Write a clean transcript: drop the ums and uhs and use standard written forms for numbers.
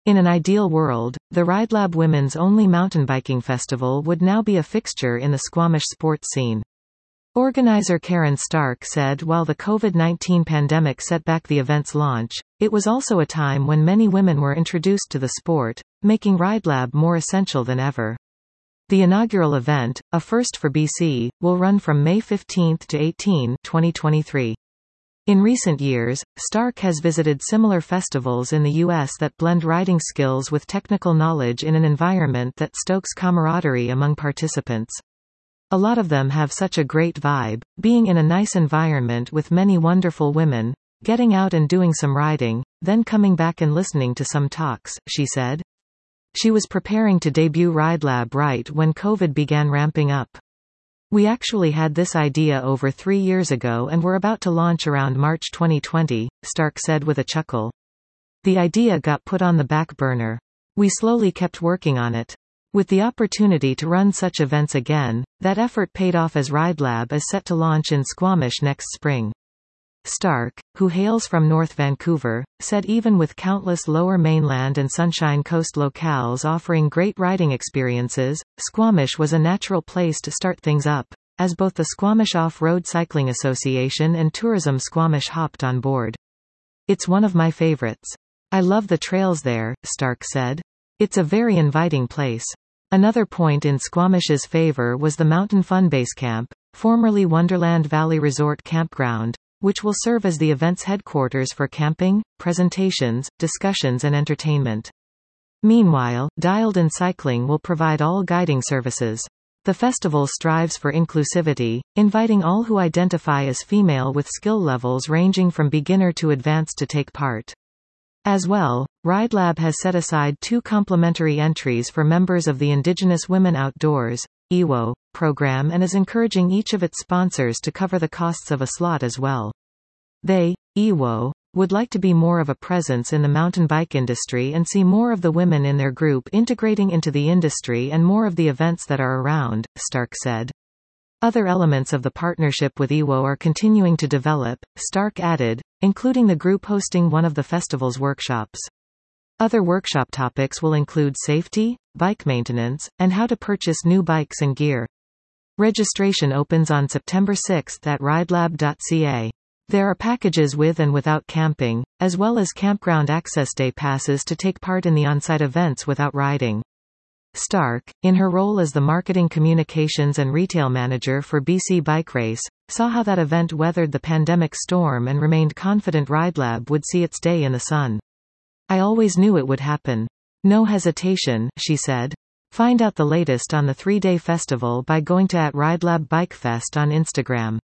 In an ideal world, the RideLab Women's only mountain biking festival would now be a fixture in the Squamish sports scene. Organizer Karen Stark said while the COVID-19 pandemic set back the event's launch, it was also a time when many women were introduced to the sport, making RideLab more essential than ever. The inaugural event, a first for BC, will run from May 15 to 18, 2023. In recent years, Stark has visited similar festivals in the U.S. that blend riding skills with technical knowledge in an environment that stokes camaraderie among participants. A lot of them have such a great vibe, being in a nice environment with many wonderful women, getting out and doing some riding, then coming back and listening to some talks, she said. She was preparing to debut RideLab right when COVID began ramping up. We actually had this idea over 3 years ago and were about to launch around March 2020, Stark said with a chuckle. The idea got put on the back burner. We slowly kept working on it. With the opportunity to run such events again, that effort paid off as RideLab is set to launch in Squamish next spring. Stark, who hails from North Vancouver, said even with countless Lower Mainland and Sunshine Coast locales offering great riding experiences, Squamish was a natural place to start things up, as both the Squamish Off-Road Cycling Association and Tourism Squamish hopped on board. It's one of my favorites. I love the trails there, Stark said. It's a very inviting place. Another point in Squamish's favor was the Mountain Fun Base Camp, formerly Wonderland Valley Resort Campground, which will serve as the event's headquarters for camping, presentations, discussions and entertainment. Meanwhile, Dialed In Cycling will provide all guiding services. The festival strives for inclusivity, inviting all who identify as female with skill levels ranging from beginner to advanced to take part. As well, RideLab has set aside 2 complimentary entries for members of the Indigenous Women Outdoors (IWO) program and is encouraging each of its sponsors to cover the costs of a slot as well. They, IWO, would like to be more of a presence in the mountain bike industry and see more of the women in their group integrating into the industry and more of the events that are around, Stark said. Other elements of the partnership with IWO are continuing to develop, Stark added, including the group hosting one of the festival's workshops. Other workshop topics will include safety, bike maintenance, and how to purchase new bikes and gear. Registration opens on September 6 at ridelab.ca. There are packages with and without camping, as well as campground access day passes to take part in the on-site events without riding. Stark, in her role as the marketing communications and retail manager for BC Bike Race, saw how that event weathered the pandemic storm and remained confident RideLab would see its day in the sun. I always knew it would happen. No hesitation, she said. Find out the latest on the 3-day festival by going to @RidelabBikeFest on Instagram.